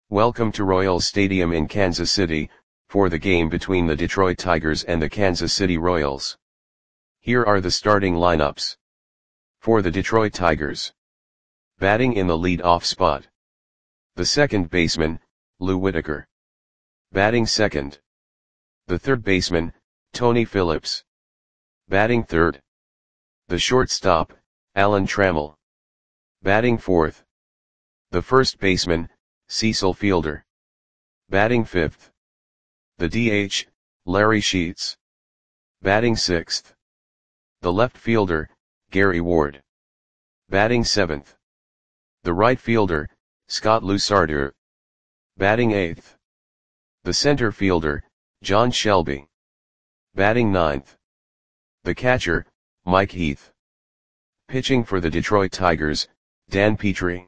Welcome to Royals Stadium in Kansas City, for the game between the Detroit Tigers and the Kansas City Royals. Here are the starting lineups. For the Detroit Tigers. Batting in the lead-off spot. The second baseman, Lou Whitaker. Batting second. The third baseman, Tony Phillips. Batting third. The shortstop, Alan Trammell. Batting fourth. The first baseman, Cecil Fielder. Batting fifth. The DH, Larry Sheets. Batting sixth. The left fielder, Gary Ward. Batting seventh. The right fielder, Scott Lusardi. Batting eighth. The center fielder, John Shelby. Batting ninth. The catcher, Mike Heath. Pitching for the Detroit Tigers, Dan Petry.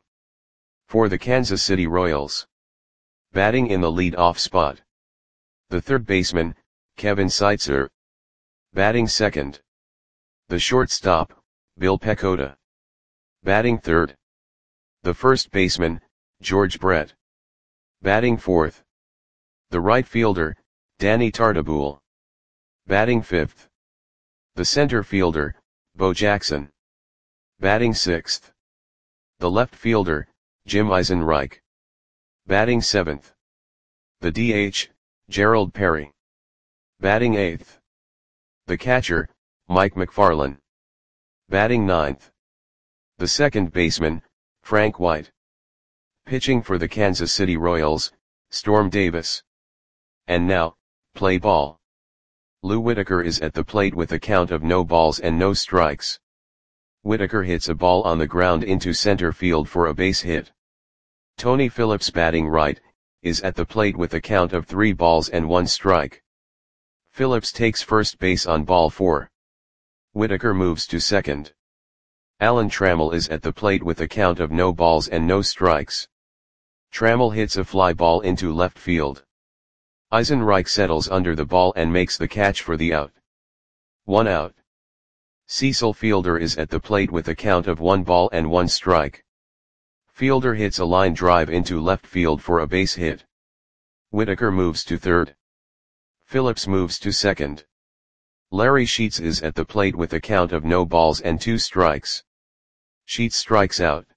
For the Kansas City Royals. Batting in the lead-off spot. The third baseman, Kevin Seitzer. Batting second. The shortstop, Bill Pecota. Batting third. The first baseman, George Brett. Batting fourth. The right fielder, Danny Tartabull. Batting fifth. The center fielder, Bo Jackson. Batting sixth. The left fielder, Jim Eisenreich. Batting seventh. The DH, Gerald Perry. Batting eighth. The catcher, Mike McFarland. Batting ninth. The second baseman, Frank White. Pitching for the Kansas City Royals, Storm Davis. And now, play ball. Lou Whitaker is at the plate with a count of no balls and no strikes. Whitaker hits a ball on the ground into center field for a base hit. Tony Phillips, batting right, is at the plate with a count of 3 balls and 1 strike. Phillips takes first base on ball 4. Whitaker moves to second. Alan Trammell is at the plate with a count of no balls and no strikes. Trammell hits a fly ball into left field. Eisenreich settles under the ball and makes the catch for the out. 1 out. Cecil Fielder is at the plate with a count of 1 ball and 1 strike. Fielder hits a line drive into left field for a base hit. Whitaker moves to third. Phillips moves to second. Larry Sheets is at the plate with a count of no balls and 2 strikes. Sheets strikes out.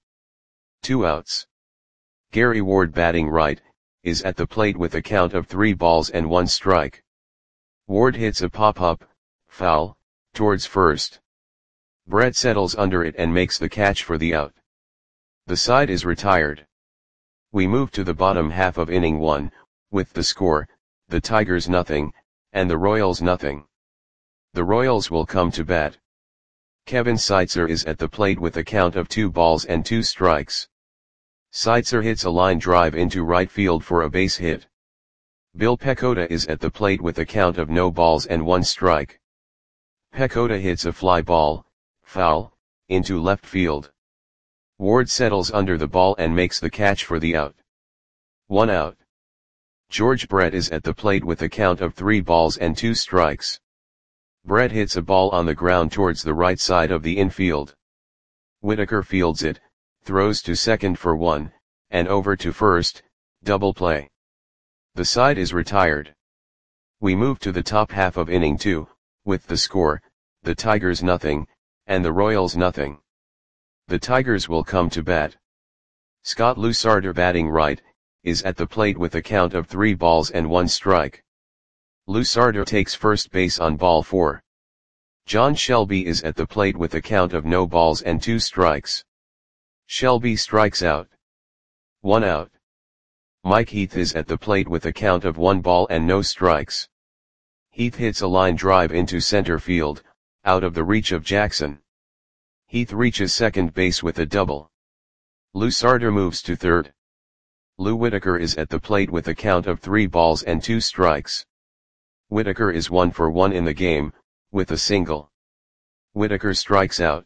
2 outs. Gary Ward, batting right, is at the plate with a count of 3 balls and 1 strike. Ward hits a pop-up, foul, towards first. Brett settles under it and makes the catch for the out. The side is retired. We move to the bottom half of inning 1, with the score, the Tigers nothing, and the Royals nothing. The Royals will come to bat. Kevin Seitzer is at the plate with a count of 2 balls and 2 strikes. Seitzer hits a line drive into right field for a base hit. Bill Pecota is at the plate with a count of no balls and 1 strike. Pecota hits a fly ball, foul, into left field. Ward settles under the ball and makes the catch for the out. 1 out. George Brett is at the plate with a count of 3 balls and 2 strikes. Brett hits a ball on the ground towards the right side of the infield. Whitaker fields it, throws to second for 1, and over to first, double play. The side is retired. We move to the top half of inning 2, with the score, the Tigers nothing, and the Royals nothing. The Tigers will come to bat. Scott Lusardi, batting right, is at the plate with a count of 3 balls and 1 strike. Lusardi takes first base on ball 4. John Shelby is at the plate with a count of no balls and 2 strikes. Shelby strikes out. 1 out. Mike Heath is at the plate with a count of 1 ball and no strikes. Heath hits a line drive into center field, out of the reach of Jackson. Heath reaches second base with a double. Lusardi moves to third. Lou Whitaker is at the plate with a count of 3 balls and 2 strikes. Whitaker is 1 for 1 in the game, with a single. Whitaker strikes out.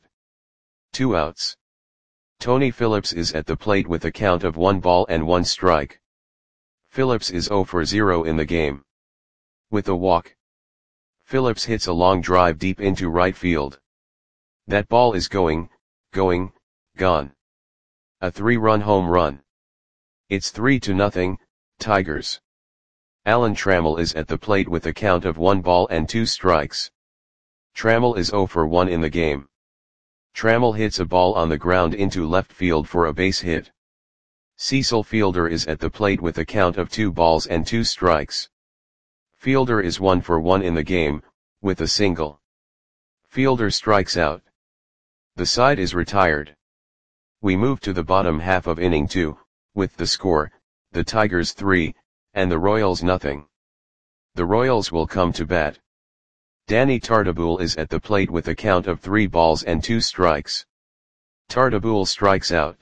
2 outs. Tony Phillips is at the plate with a count of 1 ball and 1 strike. Phillips is 0 for 0 in the game. With a walk. Phillips hits a long drive deep into right field. That ball is gone. A 3-run home run. It's 3-0, Tigers. Alan Trammell is at the plate with a count of 1 ball and 2 strikes. Trammell is 0 for 1 in the game. Trammell hits a ball on the ground into left field for a base hit. Cecil Fielder is at the plate with a count of 2 balls and 2 strikes. Fielder is 1 for 1 in the game, with a single. Fielder strikes out. The side is retired. We move to the bottom half of inning 2, with the score, the Tigers 3, and the Royals nothing. The Royals will come to bat. Danny Tartabull is at the plate with a count of 3 balls and 2 strikes. Tartabull strikes out.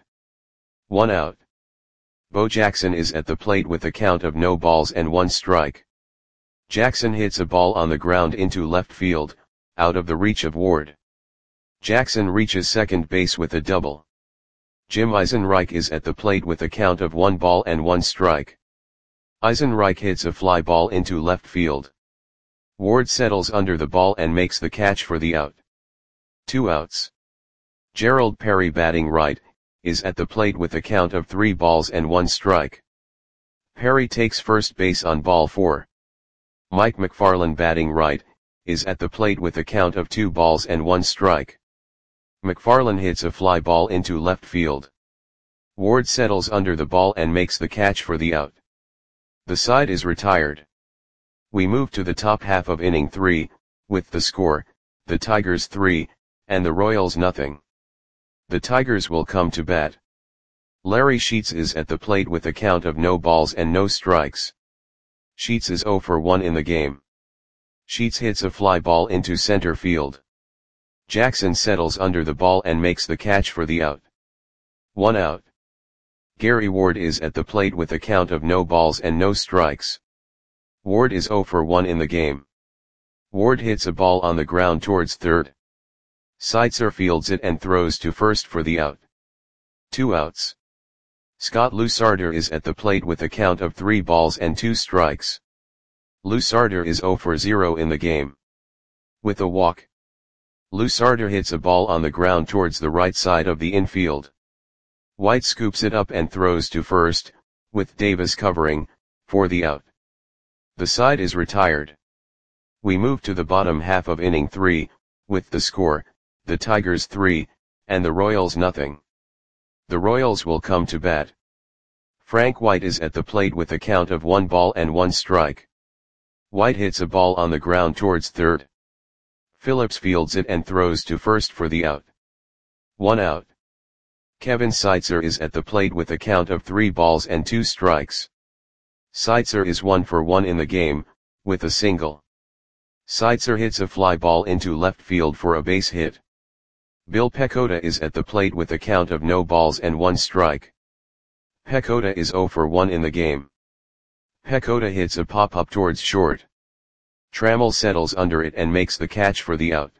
1 out. Bo Jackson is at the plate with a count of no balls and 1 strike. Jackson hits a ball on the ground into left field, out of the reach of Ward. Jackson reaches second base with a double. Jim Eisenreich is at the plate with a count of 1 ball and 1 strike. Eisenreich hits a fly ball into left field. Ward settles under the ball and makes the catch for the out. 2 outs. Gerald Perry, batting right, is at the plate with a count of 3 balls and 1 strike. Perry takes first base on ball 4. Mike McFarland, batting right, is at the plate with a count of 2 balls and 1 strike. McFarland hits a fly ball into left field. Ward settles under the ball and makes the catch for the out. The side is retired. We move to the top half of inning 3, with the score, the Tigers 3, and the Royals nothing. The Tigers will come to bat. Larry Sheets is at the plate with a count of no balls and no strikes. Sheets is 0 for 1 in the game. Sheets hits a fly ball into center field. Jackson settles under the ball and makes the catch for the out. 1 out. Gary Ward is at the plate with a count of no balls and no strikes. Ward is 0 for 1 in the game. Ward hits a ball on the ground towards third. Seitzer fields it and throws to first for the out. 2 outs. Scott Lusarder is at the plate with a count of 3 balls and 2 strikes. Lusarder is 0 for 0 in the game. With a walk. Lusarder hits a ball on the ground towards the right side of the infield. White scoops it up and throws to first, with Davis covering, for the out. The side is retired. We move to the bottom half of inning 3, with the score, the Tigers 3, and the Royals nothing. The Royals will come to bat. Frank White is at the plate with a count of 1 ball and 1 strike. White hits a ball on the ground towards third. Phillips fields it and throws to first for the out. 1 out. Kevin Seitzer is at the plate with a count of 3 balls and 2 strikes. Seitzer is 1 for 1 in the game, with a single. Seitzer hits a fly ball into left field for a base hit. Bill Pecota is at the plate with a count of no balls and 1 strike. Pecota is 0 for 1 in the game. Pecota hits a pop-up towards short. Trammell settles under it and makes the catch for the out.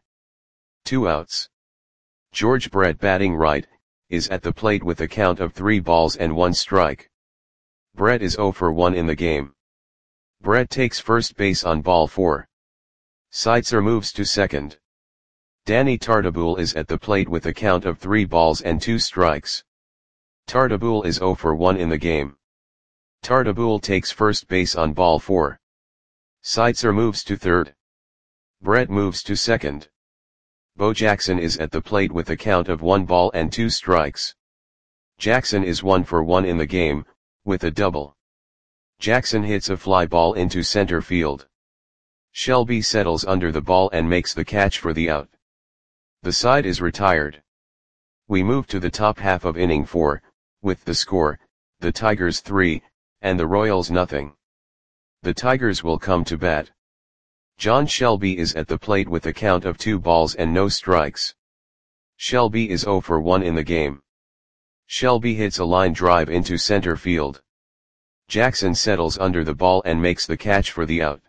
2 outs. George Brett, batting right, is at the plate with a count of 3 balls and 1 strike. Brett is 0 for 1 in the game. Brett takes first base on ball 4. Seitzer moves to second. Danny Tartabull is at the plate with a count of 3 balls and 2 strikes. Tartabull is 0 for 1 in the game. Tartabull takes first base on ball 4. Seitzer moves to third. Brett moves to second. Bo Jackson is at the plate with a count of 1 ball and 2 strikes. Jackson is 1 for 1 in the game, with a double. Jackson hits a fly ball into center field. Shelby settles under the ball and makes the catch for the out. The side is retired. We move to the top half of inning 4, with the score, the Tigers 3, and the Royals nothing. The Tigers will come to bat. John Shelby is at the plate with a count of 2 balls and no strikes. Shelby is 0 for 1 in the game. Shelby hits a line drive into center field. Jackson settles under the ball and makes the catch for the out.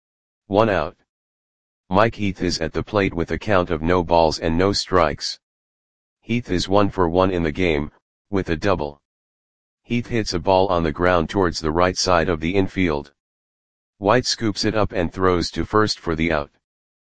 1 out. Mike Heath is at the plate with a count of no balls and no strikes. Heath is 1 for 1 in the game, with a double. Heath hits a ball on the ground towards the right side of the infield. White scoops it up and throws to first for the out.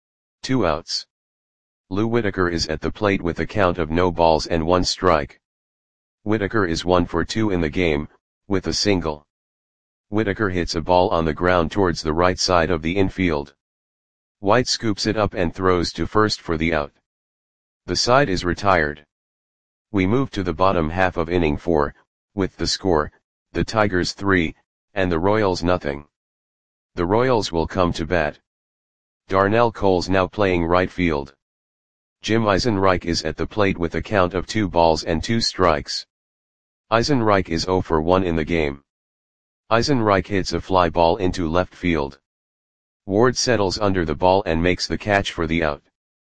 2 outs. Lou Whitaker is at the plate with a count of no balls and 1 strike. Whitaker is 1 for 2 in the game, with a single. Whitaker hits a ball on the ground towards the right side of the infield. White scoops it up and throws to first for the out. The side is retired. We move to the bottom half of inning 4, with the score, the Tigers 3, and the Royals nothing. The Royals will come to bat. Darnell Coles now playing right field. Jim Eisenreich is at the plate with a count of 2 balls and 2 strikes. Eisenreich is 0 for 1 in the game. Eisenreich hits a fly ball into left field. Ward settles under the ball and makes the catch for the out.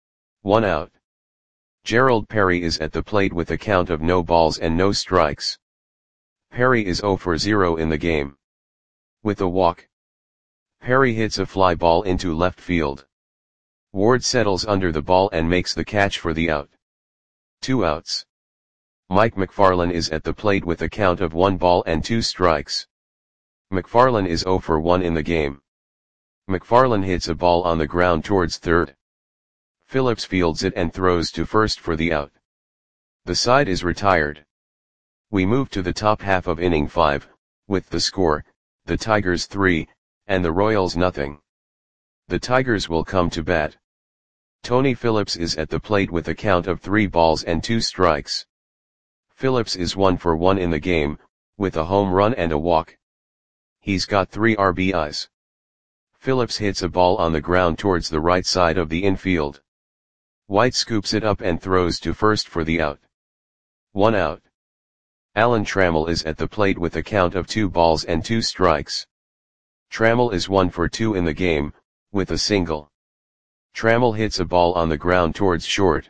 1 out. Gerald Perry is at the plate with a count of no balls and no strikes. Perry is 0 for 0 in the game. With a walk, Perry hits a fly ball into left field. Ward settles under the ball and makes the catch for the out. 2 outs. Mike McFarland is at the plate with a count of 1 ball and 2 strikes. McFarland is 0 for 1 in the game. McFarland hits a ball on the ground towards third. Phillips fields it and throws to first for the out. The side is retired. We move to the top half of inning 5, with the score, the Tigers 3, and the Royals nothing. The Tigers will come to bat. Tony Phillips is at the plate with a count of 3 balls and 2 strikes. Phillips is 1 for 1 in the game, with a home run and a walk. He's got 3 RBIs. Phillips hits a ball on the ground towards the right side of the infield. White scoops it up and throws to first for the out. 1 out. Alan Trammell is at the plate with a count of 2 balls and 2 strikes. Trammell is 1 for 2 in the game, with a single. Trammell hits a ball on the ground towards short.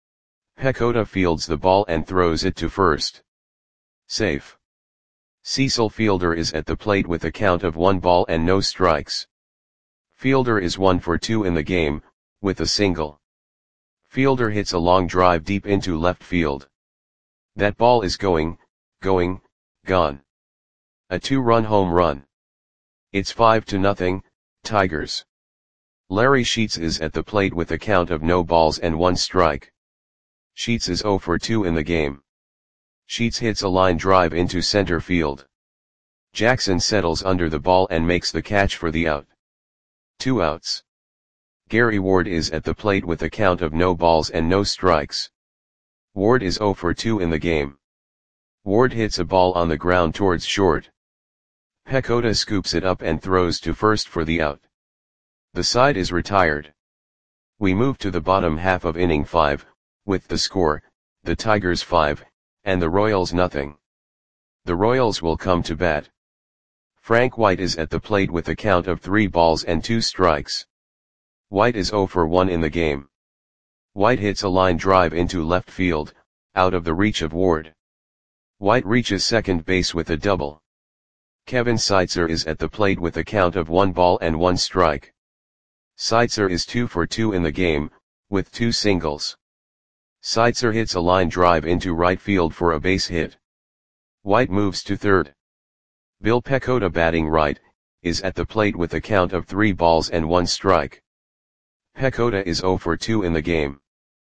Pecota fields the ball and throws it to first. Safe. Cecil Fielder is at the plate with a count of 1 ball and no strikes. Fielder is 1 for 2 in the game, with a single. Fielder hits a long drive deep into left field. That ball is gone. A 2-run home run. It's 5-0, Tigers. Larry Sheets is at the plate with a count of no balls and 1 strike. Sheets is 0 for 2 in the game. Sheets hits a line drive into center field. Jackson settles under the ball and makes the catch for the out. 2 outs. Gary Ward is at the plate with a count of no balls and no strikes. Ward is 0 for 2 in the game. Ward hits a ball on the ground towards short. Pecota scoops it up and throws to first for the out. The side is retired. We move to the bottom half of inning 5, with the score, the Tigers 5, and the Royals nothing. The Royals will come to bat. Frank White is at the plate with a count of 3 balls and 2 strikes. White is 0 for 1 in the game. White hits a line drive into left field, out of the reach of Ward. White reaches second base with a double. Kevin Seitzer is at the plate with a count of 1 ball and 1 strike. Seitzer is 2 for 2 in the game, with 2 singles. Seitzer hits a line drive into right field for a base hit. White moves to third. Bill Pecota, batting right, is at the plate with a count of 3 balls and 1 strike. Pecota is 0 for 2 in the game.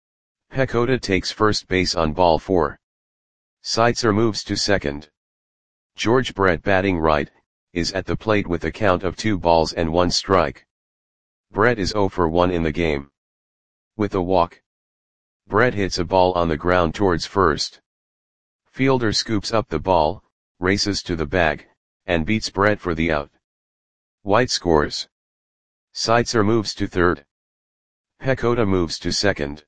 Pecota takes first base on ball 4. Seitzer moves to second. George Brett, batting right, is at the plate with a count of 2 balls and 1 strike. Brett is 0 for 1 in the game. With a walk, Brett hits a ball on the ground towards first. Fielder scoops up the ball, races to the bag, and beats Brett for the out. White scores. Seitzer moves to third. Pecota moves to second.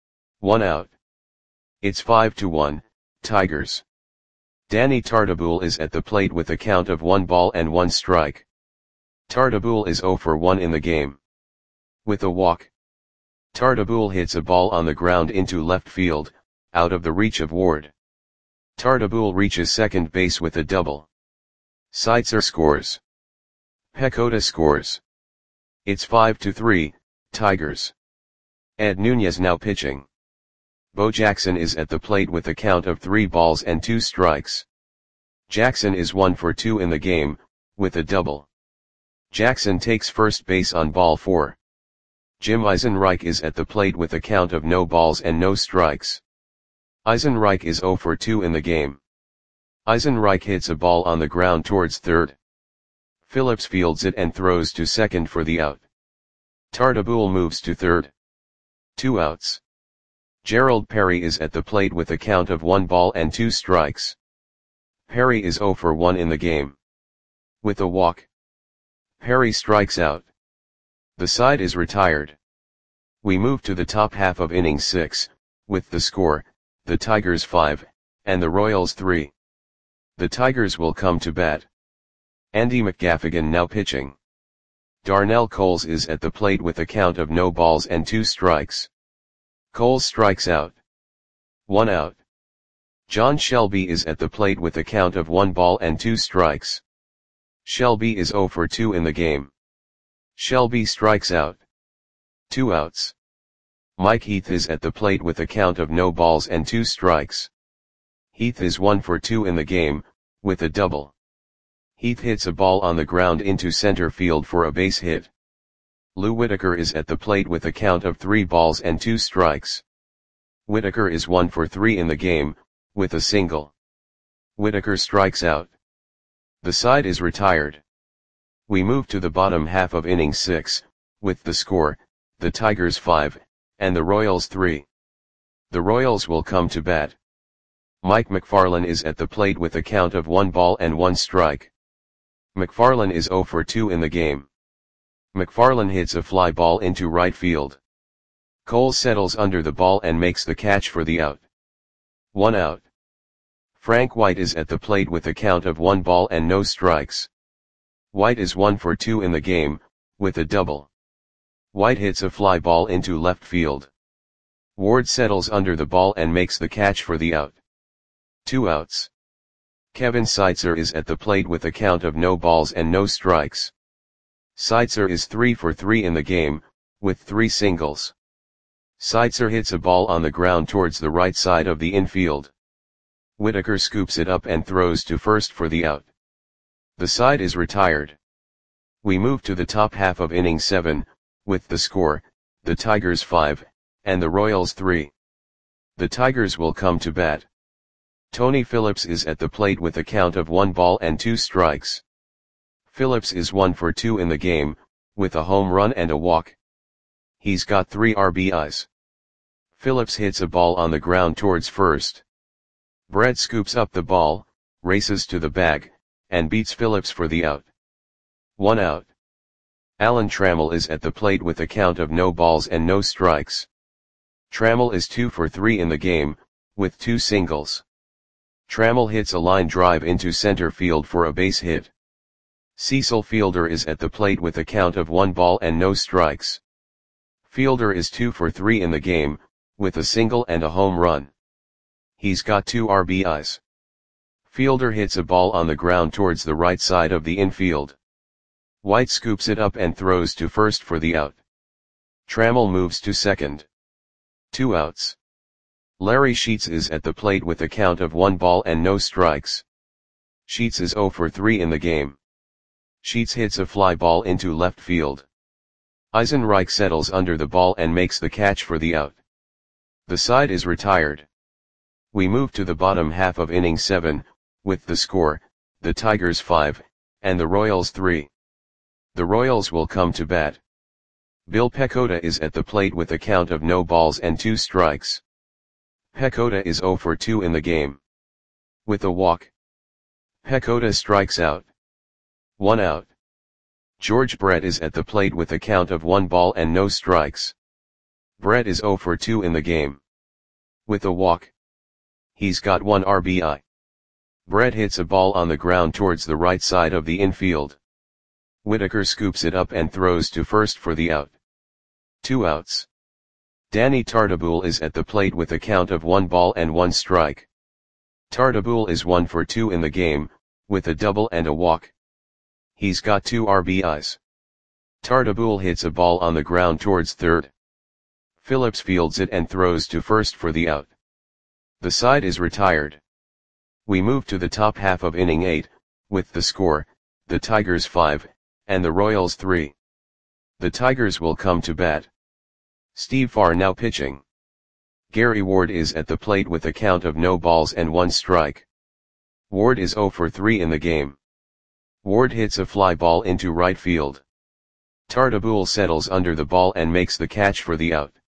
1 out. It's 5-1, Tigers. Danny Tartabull is at the plate with a count of 1 ball and 1 strike. Tartabull is 0 for 1 in the game. With a walk, Tartabull hits a ball on the ground into left field, out of the reach of Ward. Tartabull reaches second base with a double. Seitzer scores. Pecota scores. It's 5-3, Tigers. Ed Nunez now pitching. Bo Jackson is at the plate with a count of 3 balls and 2 strikes. Jackson is 1 for 2 in the game, with a double. Jackson takes first base on ball 4. Jim Eisenreich is at the plate with a count of no balls and no strikes. Eisenreich is 0 for 2 in the game. Eisenreich hits a ball on the ground towards third. Phillips fields it and throws to second for the out. Tartabull moves to third. 2 outs. Gerald Perry is at the plate with a count of 1 ball and 2 strikes. Perry is 0 for 1 in the game. With a walk, Perry strikes out. The side is retired. We move to the top half of inning 6, with the score, the Tigers 5, and the Royals 3. The Tigers will come to bat. Andy McGaffigan now pitching. Darnell Coles is at the plate with a count of no balls and 2 strikes. Coles strikes out. 1 out. John Shelby is at the plate with a count of 1 ball and 2 strikes. Shelby is 0 for 2 in the game. Shelby strikes out. 2 outs. Mike Heath is at the plate with a count of no balls and 2 strikes. Heath is 1 for 2 in the game, with a double. Heath hits a ball on the ground into center field for a base hit. Lou Whitaker is at the plate with a count of 3 balls and 2 strikes. Whitaker is 1 for 3 in the game, with a single. Whitaker strikes out. The side is retired. We move to the bottom half of inning 6, with the score, the Tigers 5, and the Royals 3. The Royals will come to bat. Mike McFarland is at the plate with a count of 1 ball and 1 strike. McFarland is 0 for 2 in the game. McFarland hits a fly ball into right field. Cole settles under the ball and makes the catch for the out. 1 out. Frank White is at the plate with a count of 1 ball and no strikes. White is 1 for 2 in the game, with a double. White hits a fly ball into left field. Ward settles under the ball and makes the catch for the out. 2 outs. Kevin Seitzer is at the plate with a count of no balls and no strikes. Seitzer is 3 for 3 in the game, with 3 singles. Seitzer hits a ball on the ground towards the right side of the infield. Whitaker scoops it up and throws to first for the out. The side is retired. We move to the top half of inning 7, with the score, the Tigers 5, and the Royals 3. The Tigers will come to bat. Tony Phillips is at the plate with a count of 1 ball and 2 strikes. Phillips is 1 for 2 in the game, with a home run and a walk. He's got 3 RBIs. Phillips hits a ball on the ground towards first. Brett scoops up the ball, races to the bag, and beats Phillips for the out. 1 out. Alan Trammell is at the plate with a count of no balls and no strikes. Trammell is 2 for 3 in the game, with 2 singles. Trammell hits a line drive into center field for a base hit. Cecil Fielder is at the plate with a count of 1 ball and no strikes. Fielder is 2 for 3 in the game, with a single and a home run. He's got 2 RBIs. Fielder hits a ball on the ground towards the right side of the infield. White scoops it up and throws to first for the out. Trammell moves to second. 2 outs. Larry Sheets is at the plate with a count of 1 ball and no strikes. Sheets is 0 for 3 in the game. Sheets hits a fly ball into left field. Eisenreich settles under the ball and makes the catch for the out. The side is retired. We move to the bottom half of inning 7, with the score, the Tigers 5, and the Royals 3. The Royals will come to bat. Bill Pecota is at the plate with a count of no balls and 2 strikes. Pecota is 0 for 2 in the game. With a walk, Pecota strikes out. 1 out. George Brett is at the plate with a count of 1 ball and no strikes. Brett is 0 for 2 in the game. With a walk, he's got 1 RBI. Brett hits a ball on the ground towards the right side of the infield. Whitaker scoops it up and throws to first for the out. 2 outs. Danny Tartabull is at the plate with a count of 1 ball and 1 strike. Tartabull is 1 for 2 in the game, with a double and a walk. He's got 2 RBIs. Tartabull hits a ball on the ground towards third. Phillips fields it and throws to first for the out. The side is retired. We move to the top half of inning 8, with the score, the Tigers 5, and the Royals 3. The Tigers will come to bat. Steve Farr now pitching. Gary Ward is at the plate with a count of no balls and 1 strike. Ward is 0 for 3 in the game. Ward hits a fly ball into right field. Tartabull settles under the ball and makes the catch for the out.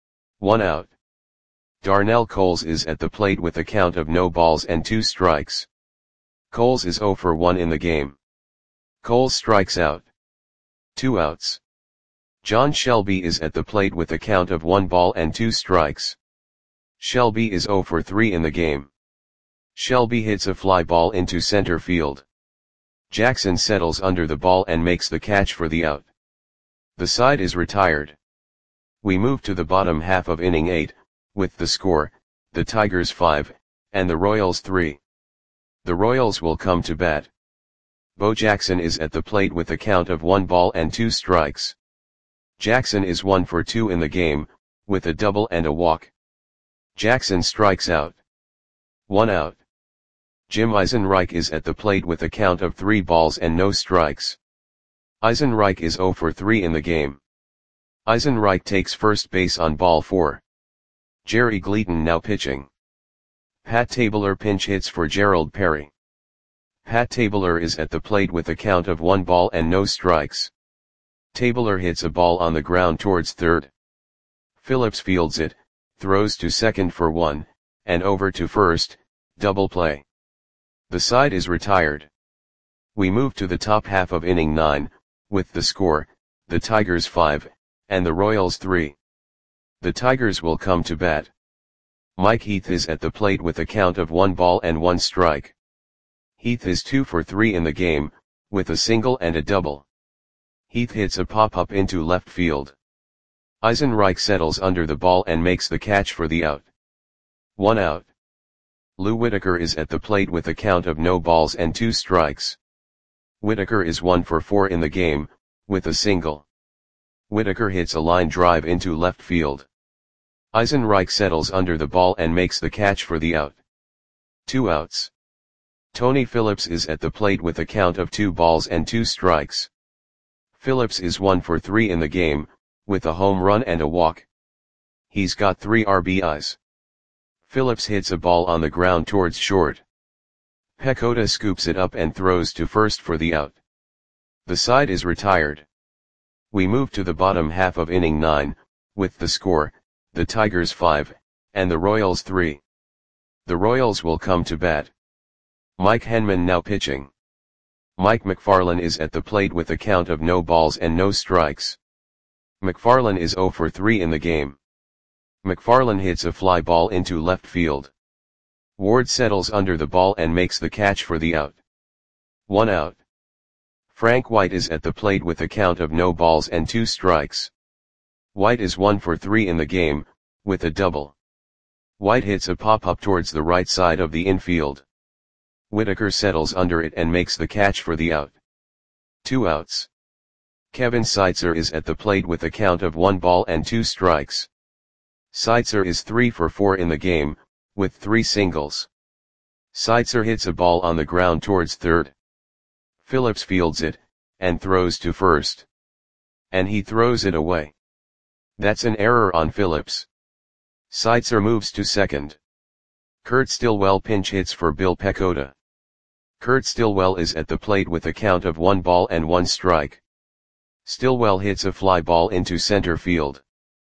1 out. Darnell Coles is at the plate with a count of no balls and 2 strikes. Coles is 0 for 1 in the game. Coles strikes out. 2 outs. John Shelby is at the plate with a count of 1 ball and 2 strikes. Shelby is 0 for 3 in the game. Shelby hits a fly ball into center field. Jackson settles under the ball and makes the catch for the out. The side is retired. We move to the bottom half of inning 8, with the score, the Tigers 5, and the Royals 3. The Royals will come to bat. Bo Jackson is at the plate with a count of 1 ball and 2 strikes. Jackson is 1 for 2 in the game, with a double and a walk. Jackson strikes out. 1 out. Jim Eisenreich is at the plate with a count of 3 balls and no strikes. Eisenreich is 0 for 3 in the game. Eisenreich takes first base on ball 4. Jerry Gleaton now pitching. Pat Tabler pinch hits for Gerald Perry. Pat Tabler is at the plate with a count of 1 ball and no strikes. Tabler hits a ball on the ground towards third. Phillips fields it, throws to second for 1, and over to first, double play. The side is retired. We move to the top half of inning 9, with the score, the Tigers 5, and the Royals 3. The Tigers will come to bat. Mike Heath is at the plate with a count of 1 ball and 1 strike. Heath is 2 for 3 in the game, with a single and a double. Heath hits a pop-up into left field. Eisenreich settles under the ball and makes the catch for the out. 1 out. Lou Whitaker is at the plate with a count of no balls and 2 strikes. Whitaker is 1 for 4 in the game, with a single. Whitaker hits a line drive into left field. Eisenreich settles under the ball and makes the catch for the out. 2 outs. Tony Phillips is at the plate with a count of 2 balls and 2 strikes. Phillips is 1 for 3 in the game, with a home run and a walk. He's got 3 RBIs. Phillips hits a ball on the ground towards short. Pecota scoops it up and throws to first for the out. The side is retired. We move to the bottom half of inning 9, with the score, the Tigers 5, and the Royals 3. The Royals will come to bat. Mike Henman now pitching. Mike McFarland is at the plate with a count of no balls and no strikes. McFarland is 0 for 3 in the game. McFarland hits a fly ball into left field. Ward settles under the ball and makes the catch for the out. 1 out. Frank White is at the plate with a count of no balls and 2 strikes. White is 1 for 3 in the game, with a double. White hits a pop-up towards the right side of the infield. Whitaker settles under it and makes the catch for the out. 2 outs. Kevin Seitzer is at the plate with a count of 1 ball and 2 strikes. Seitzer is 3 for 4 in the game, with 3 singles. Seitzer hits a ball on the ground towards third. Phillips fields it, and throws to first. And he throws it away. That's an error on Phillips. Seitzer moves to second. Kurt Stillwell pinch hits for Bill Pecota. Kurt Stillwell is at the plate with a count of 1 ball and 1 strike. Stillwell hits a fly ball into center field.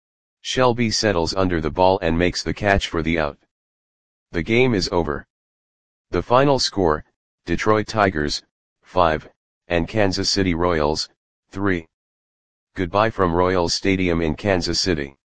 Shelby settles under the ball and makes the catch for the out. The game is over. The final score, Detroit Tigers, 5, and Kansas City Royals, 3. Goodbye from Royals Stadium in Kansas City.